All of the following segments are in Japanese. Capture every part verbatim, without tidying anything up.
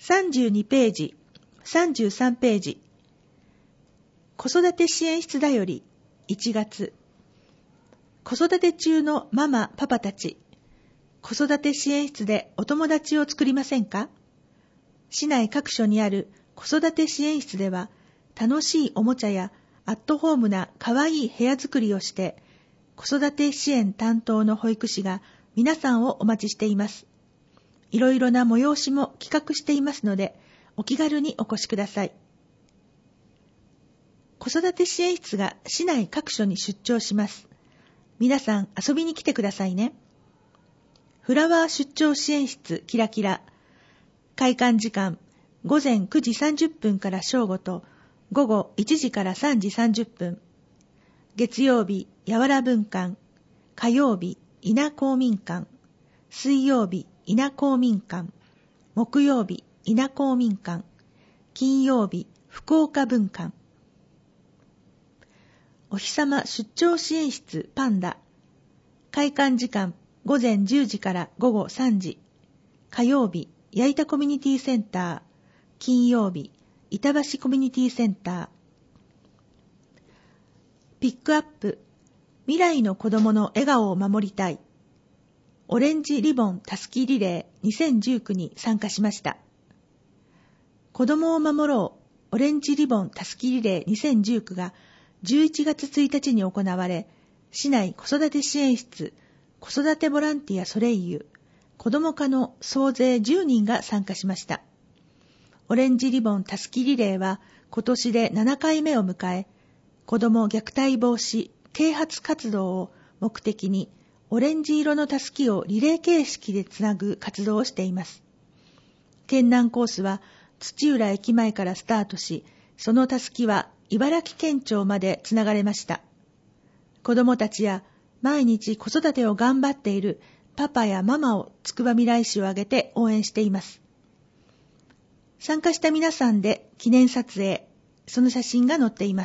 さんじゅうにページ、さんじゅうさんページ。子育て支援室だよりいちがつ。子育て中のママ、パパたち、子育て支援室でお友達を作りませんか？市内各所にある子育て支援室では、楽しいおもちゃやアットホームなかわいい部屋作りをして、子育て支援担当の保育士が皆さんをお待ちしています。いろいろな催しも企画していますので、お気軽にお越しください。子育て支援室が市内各所に出張します。皆さん遊びに来てくださいね。フラワー出張支援室キラキラ。開館時間、午前くじさんじゅっぷんから正午と、午後いちじからさんじさんじゅっぷん。月曜日、やわら文館。火曜日、稲公民館。水曜日、稲公民館。木曜日、稲公民館。金曜日、福岡文館。お日様出張支援室パンダ。開館時間、午前じゅうじから午後さんじ。火曜日、矢板コミュニティセンター。金曜日、板橋コミュニティセンター。ピックアップ、未来の子供の笑顔を守りたい。オレンジリボンたすきリレーにせんじゅうきゅうに参加しました。子供を守ろうオレンジリボンたすきリレーにせんじゅうきゅうがじゅういちがつついたちに行われ、市内子育て支援室、子育てボランティアソレイユ、子ども課の総勢じゅうにんが参加しました。オレンジリボンたすきリレーは今年でななかいめを迎え、子ども虐待防止、啓発活動を目的にオレンジ色のたすきをリレー形式でつなぐ活動をしています。県南コースは土浦駅前からスタートし、そのたすきは茨城県庁までつながれました。子どもたちや毎日子育てを頑張っているパパやママをつくばみらい市を挙げて応援しています。参加した皆さんで記念撮影、その写真が載っています。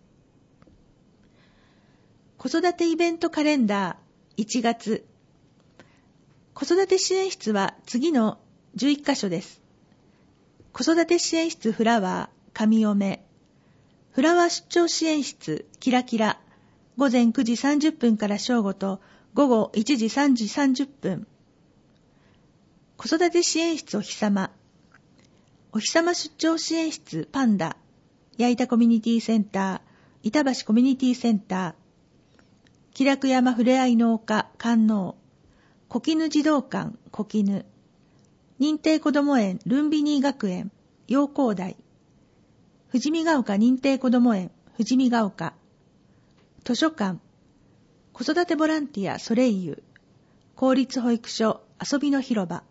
子育てイベントカレンダーいちがつ。子育て支援室は次のじゅういっかしょです。子育て支援室フラワー、神嫁。フラワー出張支援室、キラキラ。午前くじさんじゅっぷんから正午と午後いちじさんじさんじゅっぷん。子育て支援室お日様。お日様出張支援室パンダ。矢板コミュニティセンター、板橋コミュニティセンター。気楽山ふれあい農家、観音。小絹児童館、小絹。認定こども園、ルンビニー学園、陽光台。富士見ヶ丘認定こども園、富士見ヶ丘。図書館。子育てボランティア、ソレイユ。公立保育所、遊びの広場。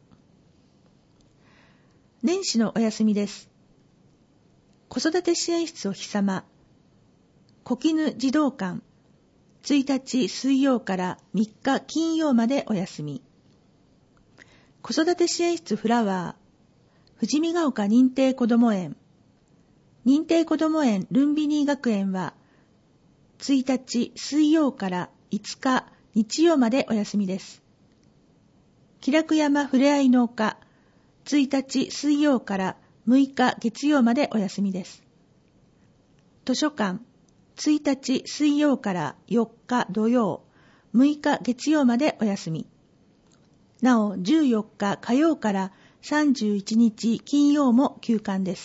年始のお休みです。子育て支援室お日様。小絹児童館。いちにち水曜からみっか金曜までお休み。子育て支援室フラワー。富士見ヶ丘認定こども園。認定こども園ルンビニー学園はいちにち水曜からいつか日曜までお休みです。気楽山ふれあい農家。いちにち水曜からむいか月曜までお休みです。図書館。いちにち水曜からよっか土曜、むいか月曜までお休み。なおじゅうよっか火曜からさんじゅういちにち金曜も休館です。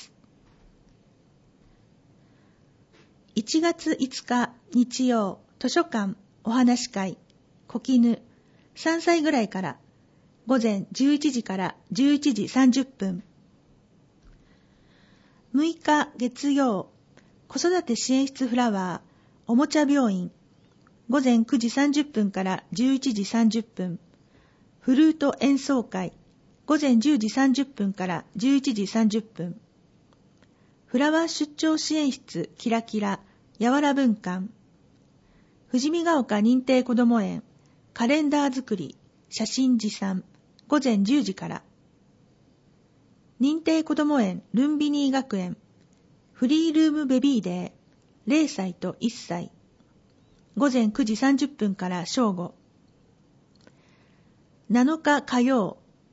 いちがついつか日曜、図書館お話会、小絹、さんさいぐらいから午前じゅういちじからじゅういちじさんじゅっぷん。むいか月曜、子育て支援室フラワー、おもちゃ病院、午前くじさんじゅっぷんからじゅういちじさんじゅっぷん。フルート演奏会、午前じゅうじさんじゅっぷんからじゅういちじさんじゅっぷん。フラワー出張支援室キラキラ、やわら文館。富士見ヶ丘認定こども園、カレンダー作り、写真持参、午前じゅうじから。認定こども園ルンビニー学園、フリールームベビーデー、れいさいといっさい。午前くじさんじゅっぷんから正午。なのか火曜、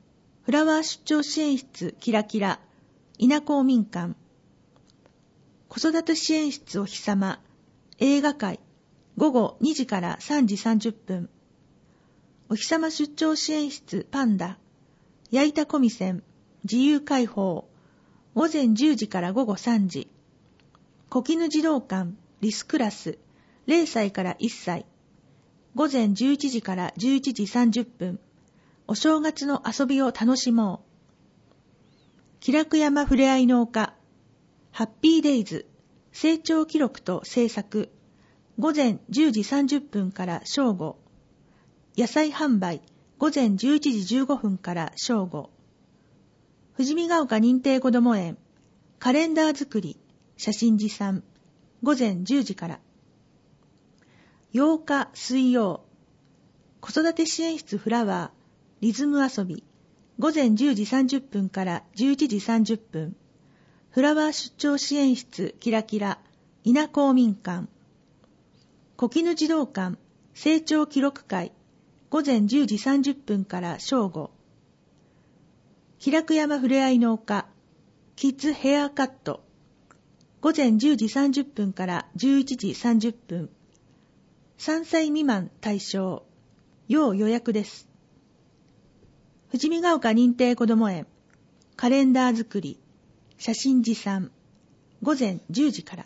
フラワー出張支援室キラキラ稲公民館、子育て支援室お日様映画会午後にじからさんじさんじゅっぷん、お日様出張支援室パンダ矢板小見線自由開放午前じゅうじから午後さんじ、小絹児童館リスクラスれいさいからいっさい午前じゅういちじからじゅういちじさんじゅっぷん、お正月の遊びを楽しもう。気楽山ふれあい農家ハッピーデイズ成長記録と制作午前じゅうじさんじゅっぷんから正午、野菜販売午前じゅういちじじゅうごふんから正午、富士見ヶ丘認定こども園カレンダー作り写真持参午前じゅうじから、ようか水曜子育て支援室フラワーリズム遊び午前じゅうじさんじゅっぷんからじゅういちじさんじゅっぷん、フラワー出張支援室キラキラ稲公民館、小絹児童館成長記録会午前じゅうじさんじゅっぷんから正午、気楽山ふれあい農家キッズヘアカット午前じゅうじさんじゅっぷんからじゅういちじさんじゅっぷん、さんさい未満対象要予約です。富士見ヶ丘認定こども園カレンダー作り写真持参午前じゅうじから、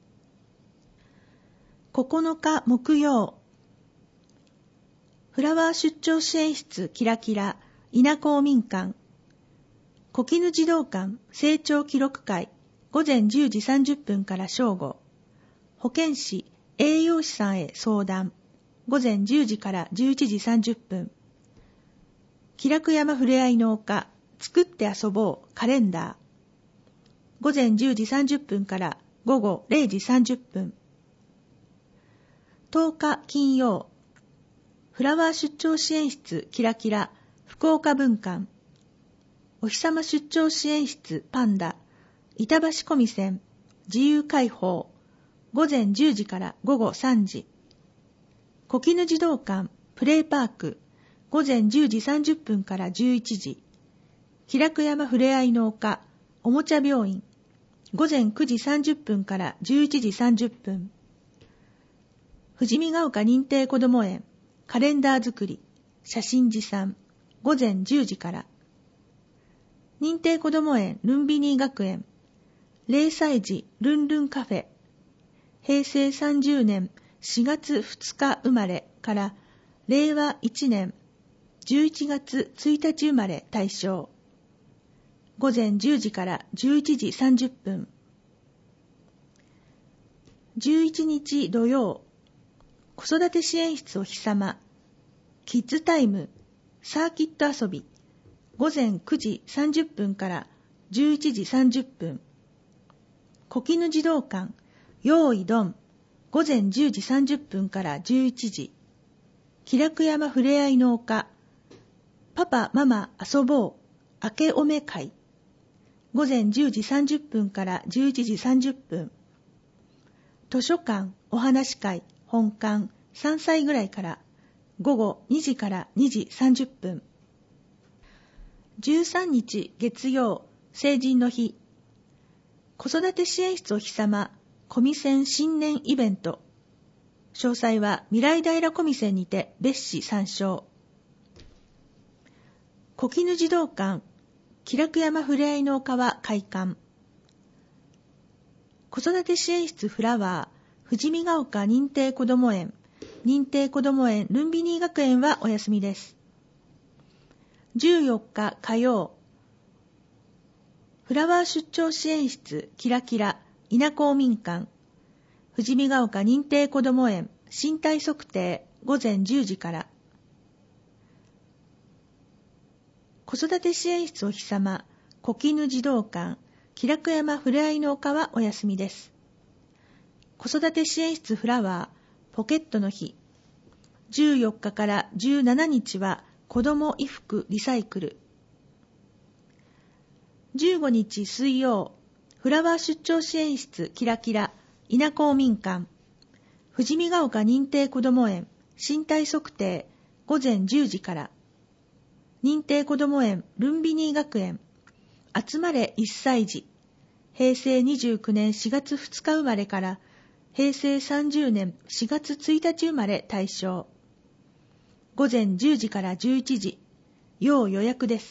ここのか木曜フラワー出張支援室キラキラ稲公民館小絹児童館成長記録会午前じゅうじさんじゅっぷんから正午、保健師栄養士さんへ相談午前じゅうじからじゅういちじさんじゅっぷん、気楽山ふれあい農家作って遊ぼうカレンダー午前じゅうじさんじゅっぷんから午後れいじさんじゅっぷん、とおか金曜フラワー出張支援室キラキラ福岡分館お日様出張支援室パンダ板橋小見線自由開放午前じゅうじから午後さんじ、小絹児童館プレイパーク午前じゅうじさんじゅっぷんからじゅういちじ、気楽山ふれあい農家おもちゃ病院午前くじさんじゅっぷんからじゅういちじさんじゅっぷん、富士見ヶ丘認定こども園カレンダー作り写真持参午前じゅうじから、認定こども園ルンビニー学園れいさい児ルンルンカフェへいせいさんじゅうねんしがつふつか生まれかられいわいちねんじゅういちがつついたち生まれ対象午前じゅうじからじゅういちじさんじゅっぷん、じゅういちにち土曜子育て支援室お日様キッズタイムサーキット遊び午前くじさんじゅっぷんからじゅういちじさんじゅっぷん、小絹児童館用意ドン午前じゅうじさんじゅっぷんからじゅういちじ、気楽山ふれあい農家パパママ遊ぼう明けおめ会午前じゅうじさんじゅっぷんからじゅういちじさんじゅっぷん、図書館お話会本館さんさいぐらいから午後にじからにじさんじゅっぷん、じゅうさんにち月曜成人の日子育て支援室お日様小見線新年イベント、詳細は未来平小見線にて別紙参照。小絹児童館気楽山ふれあい農家は開館、子育て支援室フラワー富士見ヶ丘認定こども園認定こども園ルンビニー学園はお休みです。じゅうよっか火曜フラワー出張支援室キラキラ稲公民館富士見ヶ丘認定こども園身体測定午前じゅうじから、子育て支援室お日様小絹児童館気楽山ふれあい農家はお休みです。子育て支援室フラワーポケットの日じゅうよっかからじゅうしちにちは子ども衣服リサイクル、じゅうごにち水曜フラワー出張支援室キラキラ稲公民館富士見ヶ丘認定こども園身体測定午前じゅうじから、 認定こども園ルンビニー学園集まれいっさい児、平成にじゅうきゅうねんしがつふつか生まれから平成さんじゅうねんしがつついたち生まれ対象。午前じゅうじからじゅういちじ、要予約です。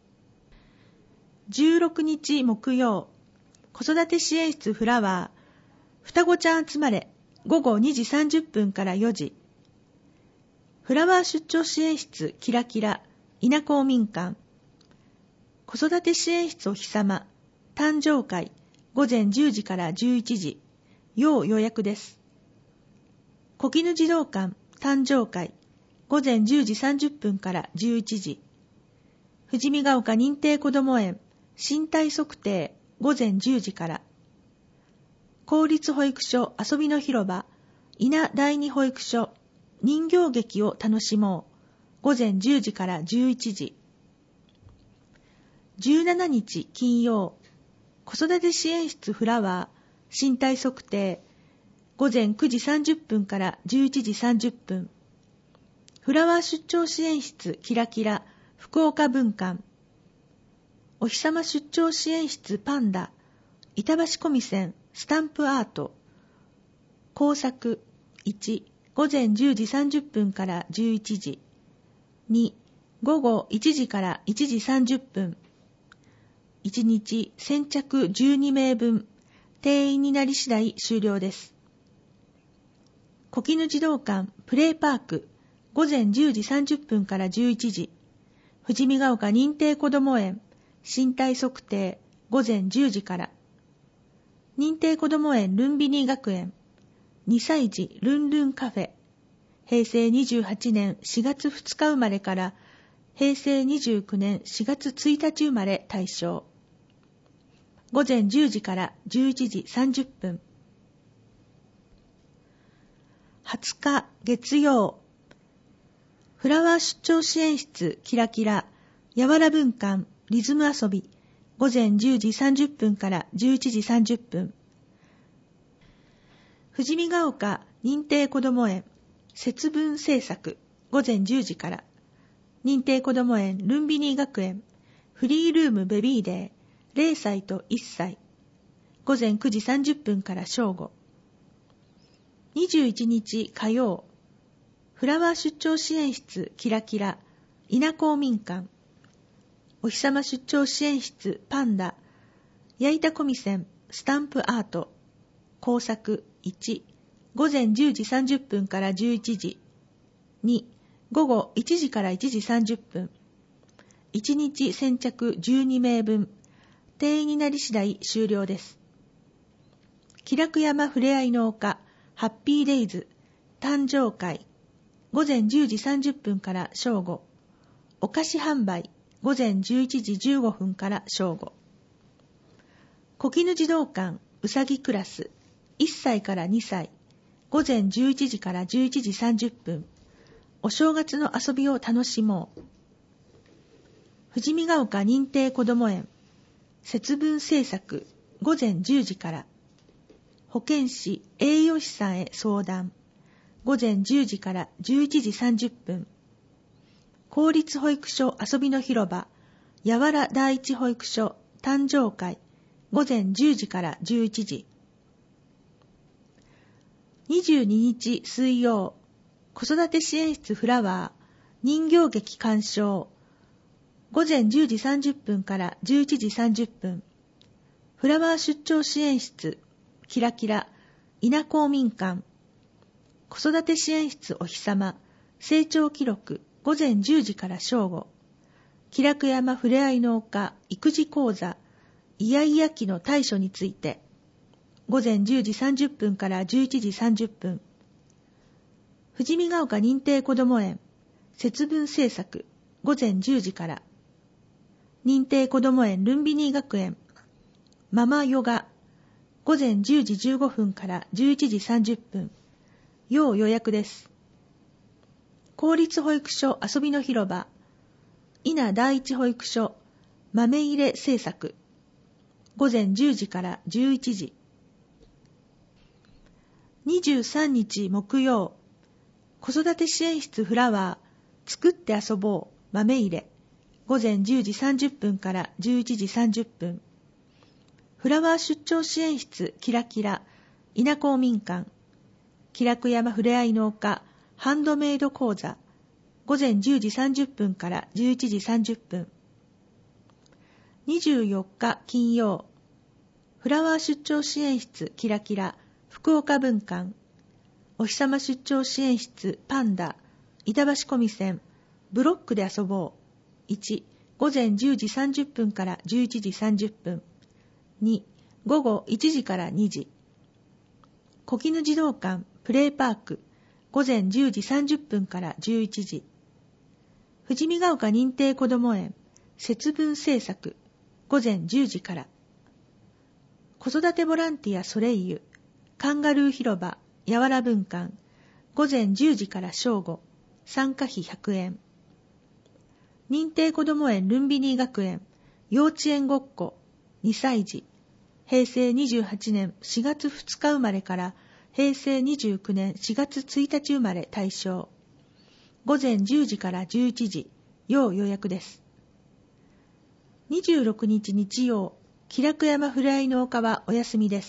じゅうろくにち木曜、子育て支援室フラワー、双子ちゃん集まれ、午後にじさんじゅっぷんからよじ。フラワー出張支援室キラキラ、稲公民館。子育て支援室お日様、誕生会、午前じゅうじからじゅういちじ、要予約です。小絹児童館、誕生会、午前じゅうじさんじゅっぷんからじゅういちじ。富士見ヶ丘認定こども園、身体測定、午前じゅうじから。公立保育所遊びの広場、稲第二保育所、人形劇を楽しもう、午前じゅうじからじゅういちじ。じゅうしちにち金曜、子育て支援室フラワー、身体測定、午前くじさんじゅっぷんからじゅういちじさんじゅっぷん。フラワー出張支援室キラキラ、福岡分館。お日様出張支援室パンダ、板橋小見線スタンプアート。工作いち、午前じゅうじさんじゅっぷんからじゅういちじ。に、午後いちじからいちじさんじゅっぷん。いちにち先着じゅうにめいぶん、定員になり次第終了です。小絹児童館プレイパーク、午前じゅうじさんじゅっぷんからじゅういちじ。富士見ヶ丘認定こども園、身体測定、午前じゅうじから。認定こども園ルンビニー学園、にさい児ルンルンカフェ、平成にじゅうはちねんしがつふつか生まれから平成にじゅうきゅうねんしがつついたち生まれ対象。午前じゅうじからじゅういちじさんじゅっぷん。はつか月曜、フラワー出張支援室キラキラ、やわら文館リズム遊び、午前じゅうじさんじゅっぷんからじゅういちじさんじゅっぷん。富士見ヶ丘認定こども園、節分制作、午前じゅうじから。認定こども園ルンビニー学園、フリールームベビーデー、れいさいといっさい、午前くじさんじゅっぷんから正午。にじゅういちにち火曜、フラワー出張支援室キラキラ、稲公民館。お日様出張支援室パンダ、矢板小見線スタンプアート。工作いち、午前じゅうじさんじゅっぷんからじゅういちじ。に、午後いちじからいちじさんじゅっぷん。いちにち先着じゅうにめいぶん、定員になり次第終了です。気楽山ふれあいの丘ハッピーデイズ誕生会、午前じゅうじさんじゅっぷんから正午。お菓子販売、午前じゅういちじじゅうごふんから正午。小絹児童館うさぎクラスいっさいからにさい、午前じゅういちじからじゅういちじさんじゅっぷん。お正月の遊びを楽しもう。富士見ヶ丘認定こども園、節分制作、午前じゅうじから。保健師栄養士さんへ相談、午前じゅうじからじゅういちじさんじゅっぷん。公立保育所遊びの広場、やわら第一保育所誕生会、午前じゅうじからじゅういちじ。にじゅうににち水曜、子育て支援室フラワー、人形劇鑑賞、午前じゅうじさんじゅっぷんからじゅういちじさんじゅっぷん。フラワー出張支援室キラキラ、稲公民館。子育て支援室お日様、成長記録、午前じゅうじから正午。気楽山ふれあいの丘育児講座、イヤイヤ期の対処について、午前じゅうじさんじゅっぷんからじゅういちじさんじゅっぷん。富士見ヶ丘認定こども園、節分制作、午前じゅうじから。認定こども園ルンビニー学園、ママヨガ、午前じゅうじじゅうごふんからじゅういちじさんじゅっぷん。要予約です。公立保育所遊びの広場、稲第一保育所、豆入れ制作、午前じゅうじからじゅういちじ。にじゅうさんにち木曜、子育て支援室フラワー、作って遊ぼう豆入れ、 午前じゅうじさんじゅっぷんからじゅういちじさんじゅっぷん。フラワー出張支援室キラキラ稲公民館気楽山ふれあい農家ハンドメイド講座午前じゅうじさんじゅっぷんからじゅういちじさんじゅっぷん。にじゅうよっか金曜、フラワー出張支援室キラキラ福岡分館お日様出張支援室パンダ板橋小見線ブロックで遊ぼういち午前じゅうじさんじゅっぷんからじゅういちじさんじゅっぷん。に午後いちじからにじ。小絹児童館プレイパーク午前じゅうじさんじゅっぷんからじゅういちじ。富士見ヶ丘認定こども園節分制作午前じゅうじから。子育てボランティアソレイユカンガルー広場やわら分館午前じゅうじから正午参加費ひゃくえん。認定こども園ルンビニー学園幼稚園ごっこにさい児へいせいにじゅうはちねんしがつふつか生まれからへいせいにじゅうきゅうねんしがつついたち生まれ対象。午前じゅうじからじゅういちじ要予約です。にじゅうろくにち日曜気楽山ふれあい農家はお休みです。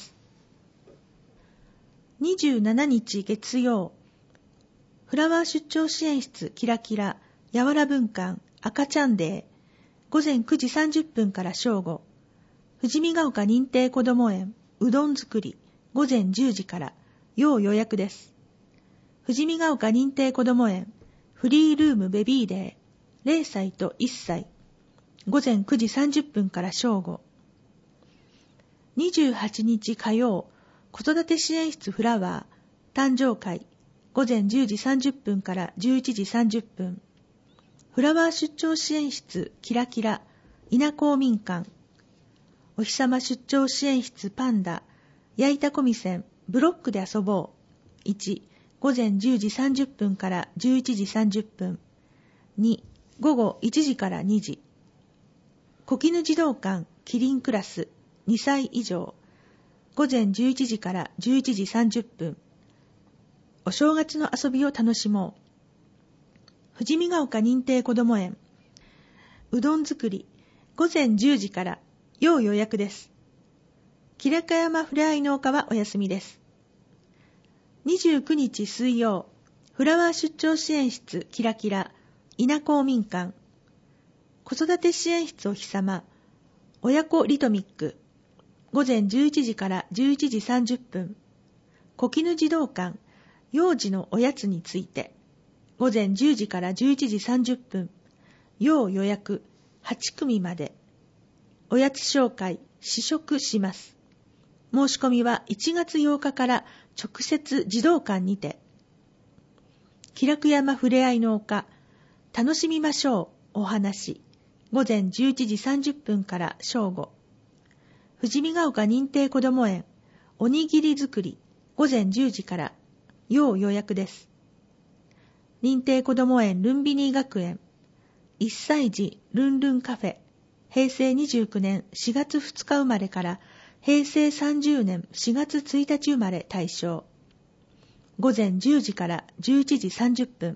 にじゅうしちにち月曜フラワー出張支援室キラキラやわら分館赤ちゃんデー午前くじさんじゅっぷんから正午。富士見ヶ丘認定こども園うどん作り午前じゅうじから要予約です。富士見ヶ丘認定こども園フリールームベビーデーれいさいといっさい午前くじさんじゅっぷんから正午。にじゅうはちにち火曜子育て支援室フラワー誕生会午前じゅうじさんじゅっぷんからじゅういちじさんじゅっぷん。フラワー出張支援室キラキラ稲公民館お日様出張支援室パンダ矢板小見線ブロックで遊ぼういち午前じゅうじさんじゅっぷんからじゅういちじさんじゅっぷん。に午後いちじからにじ。小絹児童館キリンクラスにさい以上午前じゅういちじからじゅういちじさんじゅっぷん。お正月の遊びを楽しもう。富士見ヶ丘認定こども園うどん作り午前じゅうじから要予約です。気楽山ふれあい農家はお休みです。にじゅうくにち水曜フラワー出張支援室キラキラ稲公民館子育て支援室お日様親子リトミック午前じゅういちじからじゅういちじさんじゅっぷん。小絹児童館幼児のおやつについて午前じゅうじからじゅういちじさんじゅっぷん。要予約はちくみまで。おやつ紹介試食します。申し込みはいちがつようかから直接児童館にて。気楽山ふれあい農家楽しみましょうお話午前じゅういちじさんじゅっぷんから正午。富士見ヶ丘認定こども園おにぎり作り午前じゅうじから要予約です。認定こども園ルンビニー学園いっさい児ルンルンカフェへいせいにじゅうきゅうねんしがつふつか生まれからへいせいさんじゅうねんしがつついたち生まれ対象。午前じゅうじからじゅういちじさんじゅっぷん。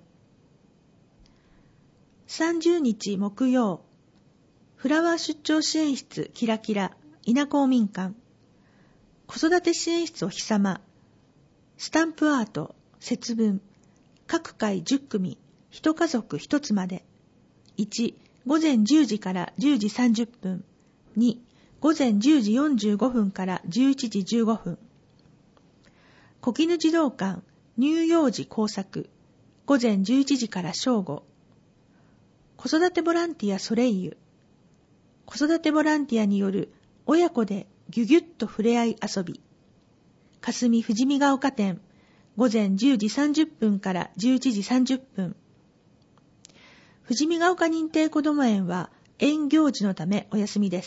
さんじゅうにち木曜フラワー出張支援室キラキラ稲公民館子育て支援室お日様スタンプアート節分各回じゅっくみ一家族一つまで。いち午前じゅうじからじゅうじさんじゅっぷん。に午前じゅうじよんじゅうごふんからじゅういちじじゅうごふん。小絹児童館乳幼児工作午前じゅういちじから正午。子育てボランティアソレイユ子育てボランティアによる親子でギュギュッと触れ合い遊び霞富士見ヶ丘店午前じゅうじさんじゅっぷんからじゅういちじさんじゅっぷん。富士見ヶ丘認定こども園は園行事のためお休みです。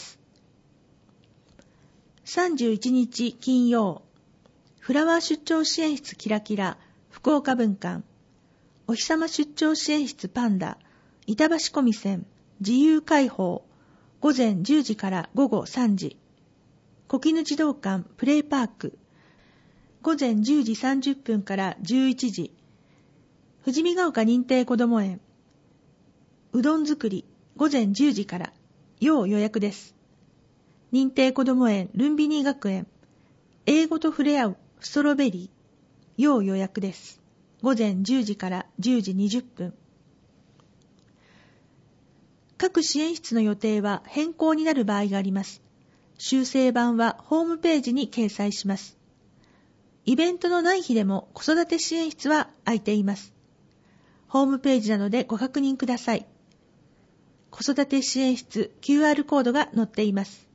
さんじゅういちにち金曜フラワー出張支援室キラキラ福岡分館お日様出張支援室パンダ板橋小見線自由開放午前じゅうじから午後さんじ。小絹児童館プレイパーク午前じゅうじさんじゅっぷんからじゅういちじ。富士見ヶ丘認定こども園うどん作り午前じゅうじから、要予約です。認定こども園ルンビニー学園、英語と触れ合うストロベリー、要予約です。午前じゅうじからじゅうじにじゅっぷん。各支援室の予定は変更になる場合があります。修正版はホームページに掲載します。イベントのない日でも子育て支援室は空いています。ホームページなどでご確認ください。子育て支援室 キューアール コードが載っています。